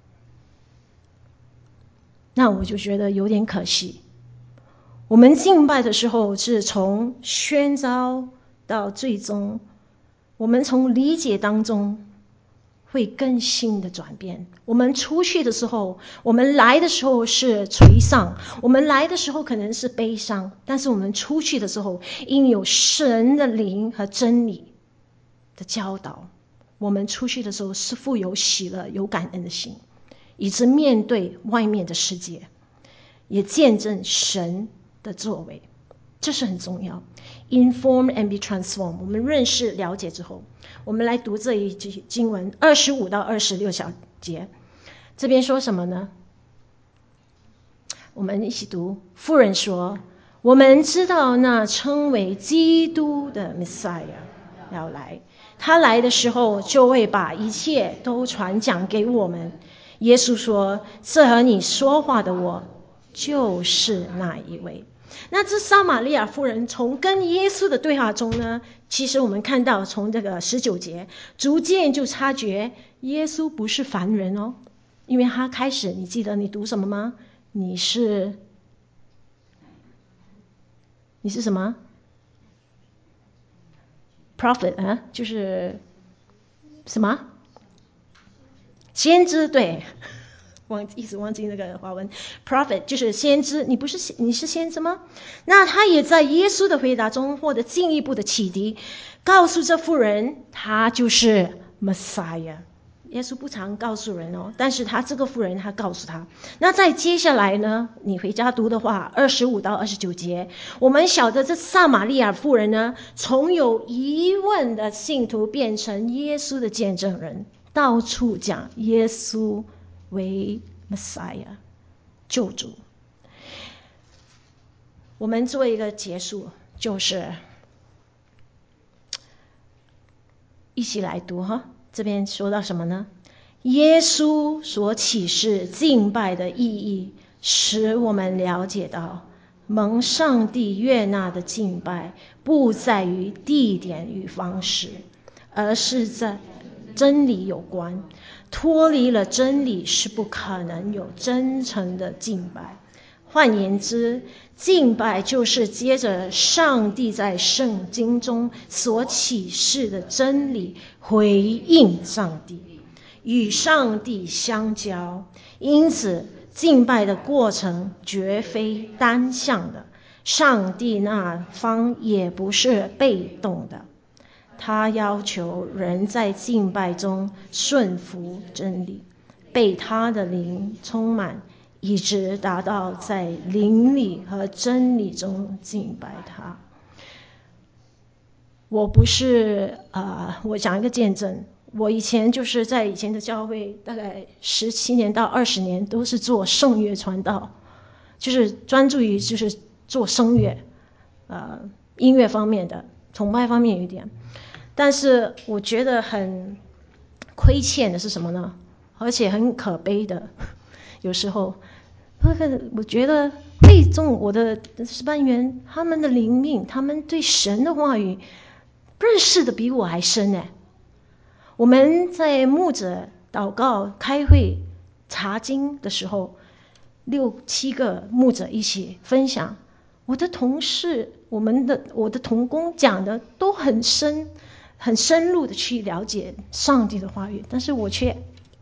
那我就觉得有点可惜。我们敬拜的时候是从宣召到最终，我们从理解当中会更新的转变。我们出去的时候，我们来的时候是垂丧，我们来的时候可能是悲伤，但是我们出去的时候因有神的灵和真理的教导，我们出去的时候是富有喜乐有感恩的心，以致面对外面的世界也见证神的作为。这是很重要。 Inform and be transformed。 我们认识了解之后，我们来读这一句经文25到26小节。这边说什么呢？我们一起读。妇人说，我们知道那称为基督的 Messiah 要来，他来的时候就会把一切都传讲给我们。耶稣说，这和你说话的我就是那一位。那这撒玛利亚妇人从跟耶稣的对话中呢，其实我们看到从这个19节逐渐就察觉耶稣不是凡人哦。因为他开始，你记得你读什么吗？你是什么 prophet 啊？就是什么先知，对，一直忘记那个华文 prophet 就是先知。你是先知吗？那他也在耶稣的回答中获得进一步的启迪，告诉这妇人他就是 Messiah。耶稣不常告诉人哦，但是他这个妇人他告诉他。那在接下来呢，你回家读的话25到29节，我们晓得这撒玛利亚妇人呢，从有疑问的信徒变成耶稣的见证人，到处讲耶稣为 Messiah 救主。我们做一个结束，就是一起来读哈。这边说到什么呢？耶稣所启示敬拜的意义，使我们了解到蒙上帝悦纳的敬拜不在于地点与方式，而是在真理有关。脱离了真理是不可能有真诚的敬拜。换言之，敬拜就是接着上帝在圣经中所启示的真理回应上帝，与上帝相交。因此敬拜的过程绝非单向的，上帝那方也不是被动的。他要求人在敬拜中顺服真理，被他的灵充满，一直达到在灵里和真理中敬拜他。我不是我讲一个见证。我以前就是在以前的教会，大概17年到20年都是做圣乐传道，就是专注于就是做声乐，音乐方面的，崇拜方面有一点。但是我觉得很亏欠的是什么呢？而且很可悲的，有时候我觉得会众我的诗班员他们的灵命，他们对神的话语认识的比我还深呢。我们在牧者祷告、开会、查经的时候，6、7个牧者一起分享。我的同事，我的同工讲的都很深入的去了解上帝的话语，但是我却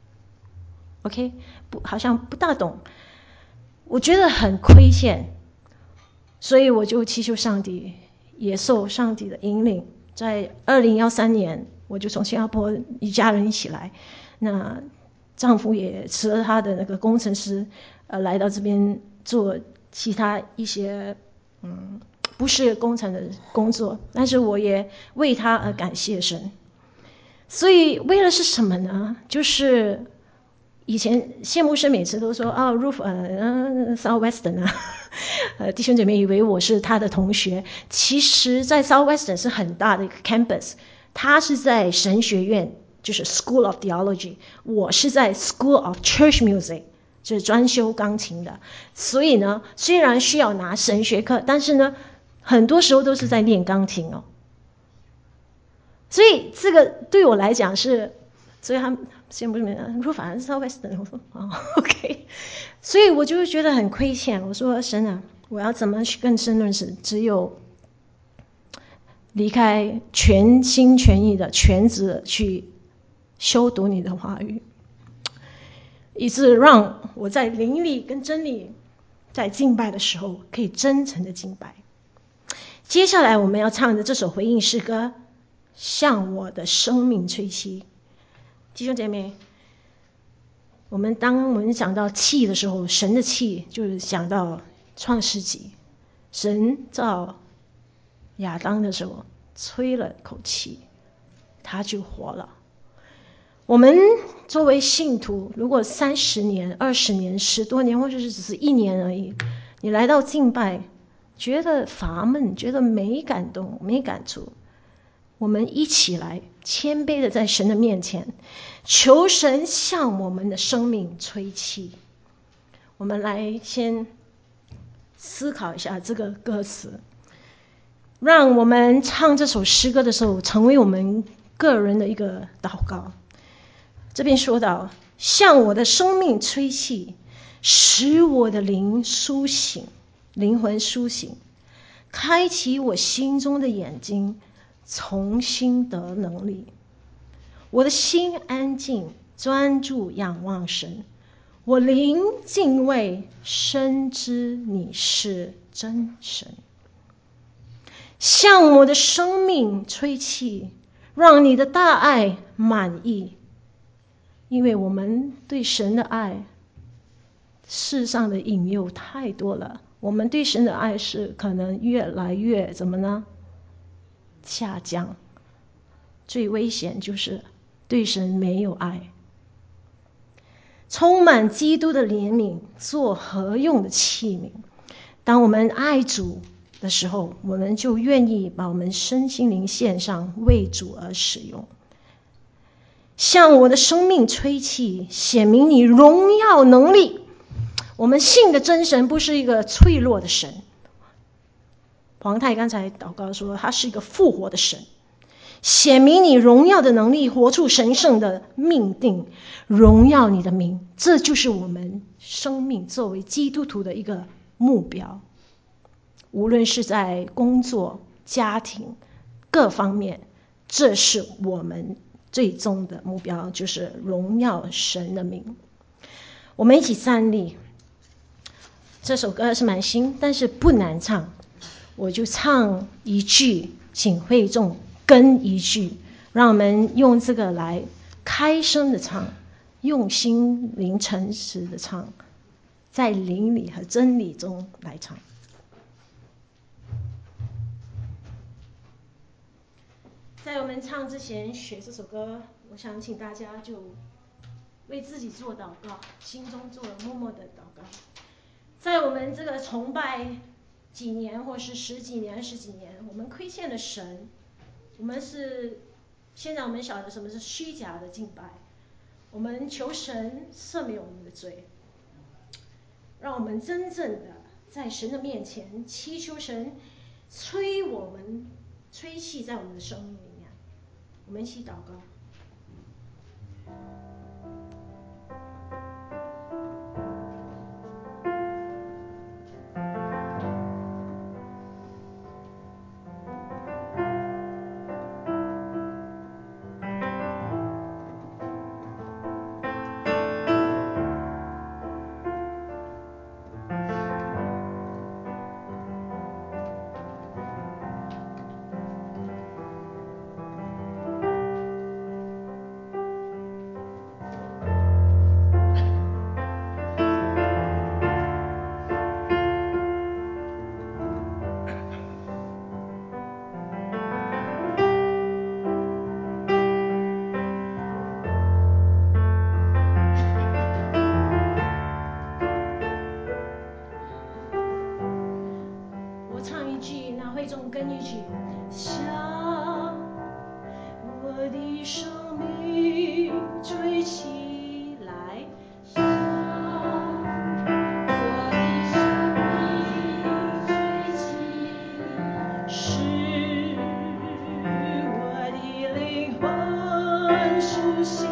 好像不大懂，我觉得很亏欠。所以我就祈求上帝，也受上帝的引领， 在2013年，我就从新加坡一家人一起来，那丈夫也辞了他的那个工程师，来到这边做其他一些不是工程的工作，但是我也为他而感谢神。所以为了是什么呢？就是以前谢牧师每次都说Ruth Southwestern 弟兄姐妹以为我是他的同学，其实在 Southwestern 是很大的一个 campus， 他是在神学院，就是 School of Theology， 我是在 School of Church Music， 就是专修钢琴的。所以呢，虽然需要拿神学课，但是呢很多时候都是在练钢琴所以这个对我来讲是，所以他们先不是说反正是 Southwestern， 我说OK， 所以我就觉得很亏欠。我说神啊，我要怎么去更深认识？只有离开全心全意的全职的去修读你的话语，以致让我在灵里跟真理在敬拜的时候可以真诚的敬拜。接下来我们要唱的这首回应诗歌，向我的生命吹气。弟兄姐妹，当我们讲到气的时候，神的气就是讲到创世纪，神造亚当的时候吹了口气，他就活了。我们作为信徒，如果30年、20年、10多年，或者是只是1年而已，你来到敬拜觉得乏闷，觉得没感动、没感触，我们一起来谦卑的在神的面前，求神向我们的生命吹气。我们来先思考一下这个歌词，让我们唱这首诗歌的时候成为我们个人的一个祷告。这边说到，向我的生命吹气，使我的灵苏醒，灵魂苏醒，开启我心中的眼睛，重新得能力。我的心安静，专注仰望神，我灵敬畏，深知你是真神。向我的生命吹气，让你的大爱满意。因为我们对神的爱，世上的引诱太多了，我们对神的爱是可能越来越怎么呢？下降。最危险就是对神没有爱。充满基督的怜悯，做何用的器皿？当我们爱主的时候，我们就愿意把我们身心灵献上，为主而使用。向我的生命吹气，显明你荣耀能力。我们信的真神不是一个脆弱的神，黄太刚才祷告说他是一个复活的神，显明你荣耀的能力，活出神圣的命定，荣耀你的名。这就是我们生命作为基督徒的一个目标，无论是在工作、家庭各方面，这是我们最终的目标，就是荣耀神的名。我们一起站立。这首歌是蛮新，但是不难唱，我就唱一句，请会众跟一句，让我们用这个来开声的唱，用心灵诚实的唱，在灵里和真理中来唱。在我们唱之前学这首歌，我想请大家就为自己做祷告，心中做默默的祷告。在我们这个崇拜几年，或是10几年、20几年，我们亏欠了神。现在我们晓得什么是虚假的敬拜。我们求神赦免我们的罪，让我们真正的在神的面前祈求神吹气在我们的生命里面。我们一起祷告。 唱一句，那会众跟一句，向我的生命追起来，向我的生命追起来，使我的灵魂苏醒。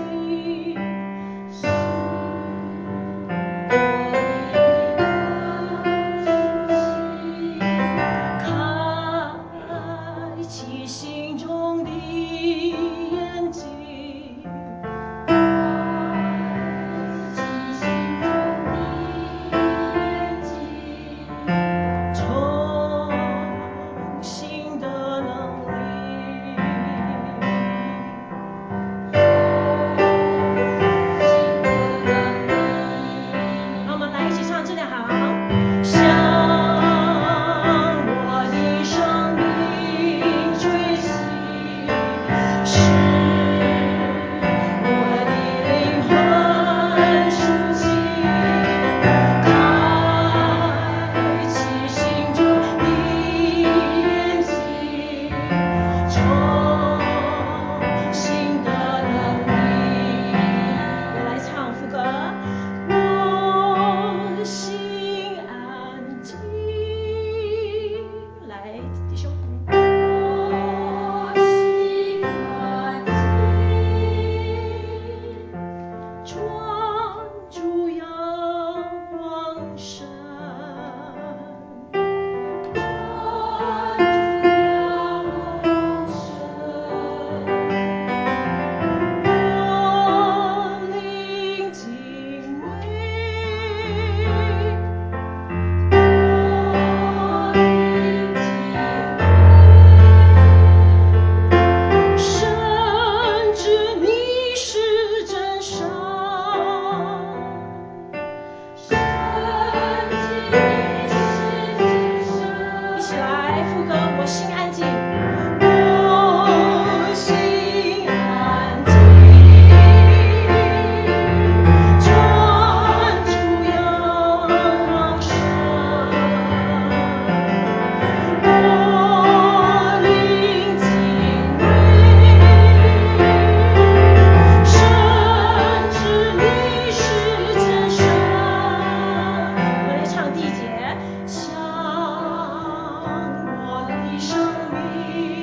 向我的生命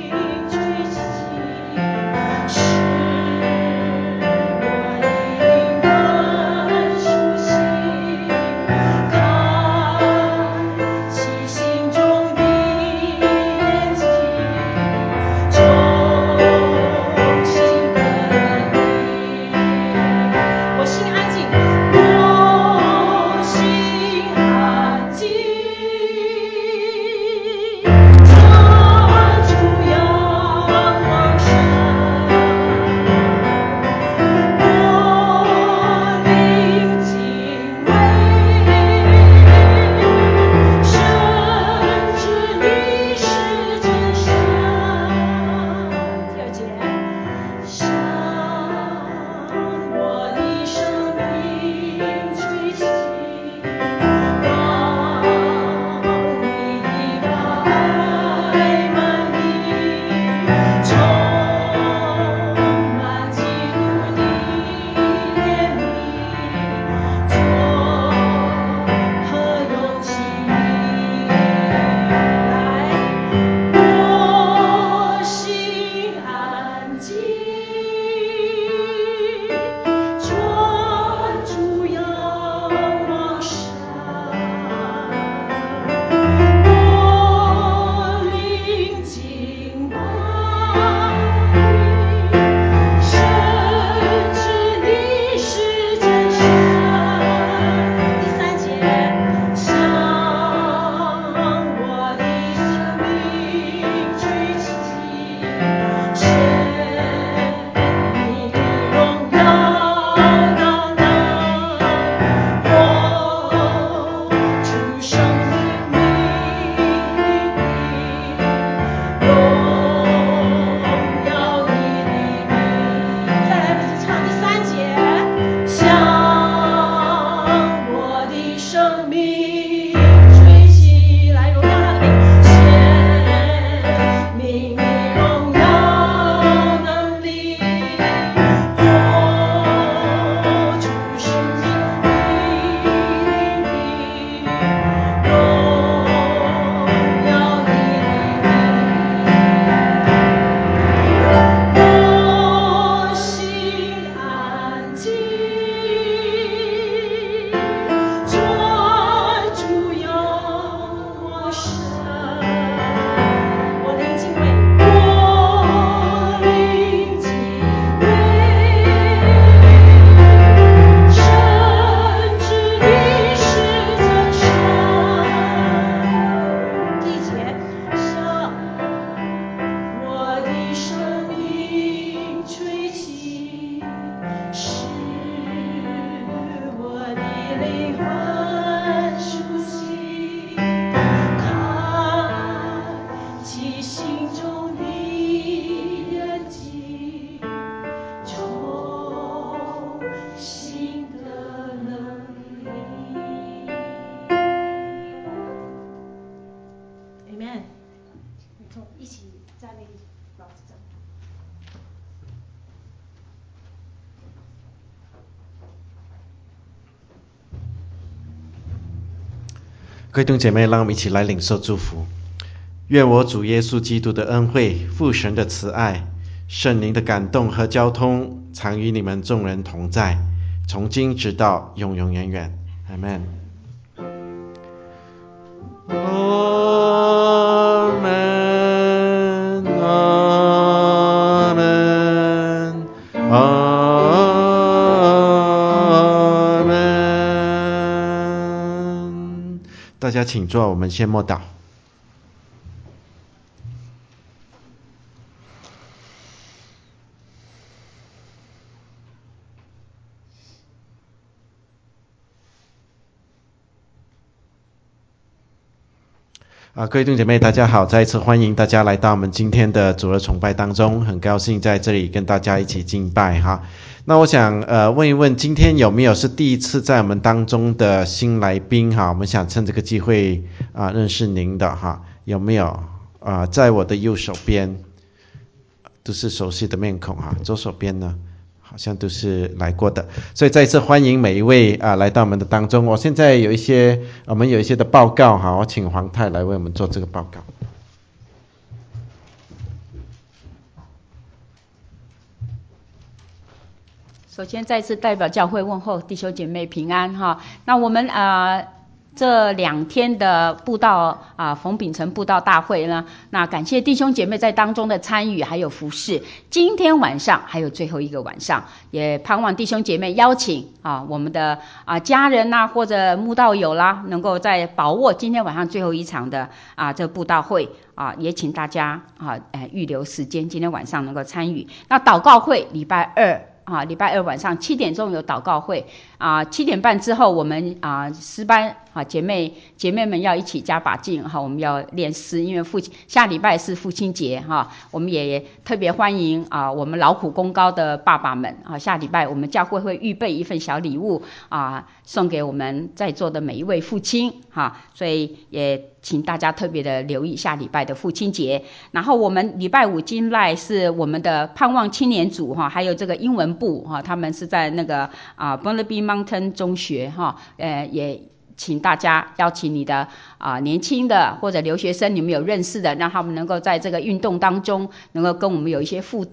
起心中的眼睛，重新的能力。 Amen。一起站立，老师站。 各位弟兄姐妹，让我们一起来领受祝福。愿我主耶稣基督的恩惠、父神的慈爱、圣灵的感动和交通，常与你们众人同在，从今直到永永远远。阿们。阿们，阿们，阿们。大家请坐，我们先默祷。各位弟兄姐妹大家好，再一次欢迎大家来到我们今天的主日崇拜当中，很高兴在这里跟大家一起敬拜哈。那我想问一问，今天有没有是第一次在我们当中的新来宾哈？我们想趁这个机会认识您的哈，有没有在我的右手边都是熟悉的面孔哈，左手边呢好像都是来过的，所以再次欢迎每一位来到我们的当中。我现在我们有一些的报告哈，我请黄太来为我们做这个报告。 首先再次代表教会问候弟兄姐妹平安哈。那我们这2天的布道冯秉成布道大会呢，那感谢弟兄姐妹在当中的参与还有服事。今天晚上还有最后一个晚上，也盼望弟兄姐妹邀请我们的家人或者慕道友啦，能够在把握今天晚上最后一场的这布道会也请大家预留时间，今天晚上能够参与。那祷告会礼拜二晚上7点钟有祷告会7点半之后我们诗班姐妹们要一起加把劲我们要练诗，因为下礼拜是父亲节我们也特别欢迎我们劳苦功高的爸爸们下礼拜我们教会会预备一份小礼物送给我们在座的每一位父亲所以也请大家特别的留意下礼拜的父亲节。然后我们礼拜5金赖是我们的盼望青年组还有这个英文部他们是在那个Burnaby Mountain 中学也请大家邀请你的年轻的或者留学生，你们有认识的，让他们能够在这个运动当中能够跟我们有一些互动。